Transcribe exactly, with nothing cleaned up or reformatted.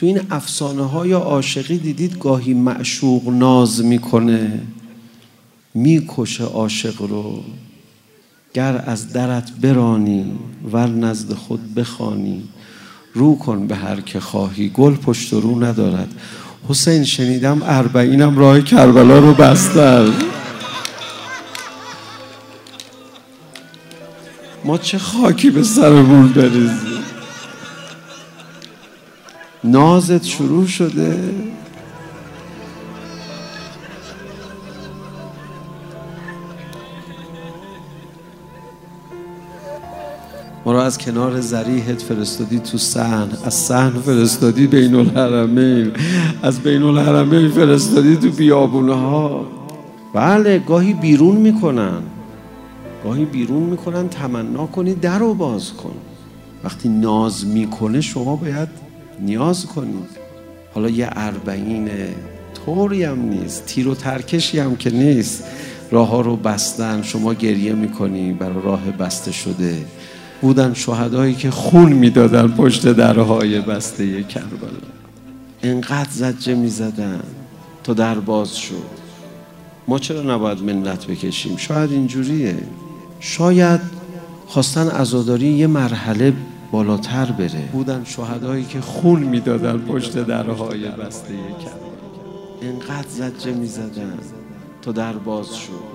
تو این افسانه های عاشقی دیدید گاهی معشوق ناز میکنه، میکشه عاشق رو. گر از درت برانی ور نزد خود بخوانی، رو کن به هر که خواهی گل پشت و رو ندارد. حسین شنیدم اربعینم راه کربلا رو بستن. ما چه خاکی به سرمون بریزیم. نازت شروع شده، ما رو از کنار ذریحت فرستادی تو صحن، از صحن فرستادی بین الحرمین، از بین الحرمین فرستادی تو بیابونها. بله گاهی بیرون میکنن، گاهی بیرون میکنن تمنا کنی در رو باز کن. وقتی ناز میکنه شما باید نیاز کنید. حالا یه اربعین طوری هم نیست، تیر و ترکشی هم که نیست. راه ها رو بستن، شما گریه میکنی برای راه بسته شده. بودن شهدایی که خون میدادن پشت درهای بسته کربلا. انقدر زجه میزدن تا در باز شد. ما چرا نباید منت بکشیم؟ شاید اینجوریه، شاید خواستن عزاداری یه مرحله بالاتر بره. بودن شهدایی که خون میدادن پشت درهای بسته کربلا. انقدر زجه میزدن تا در باز شد.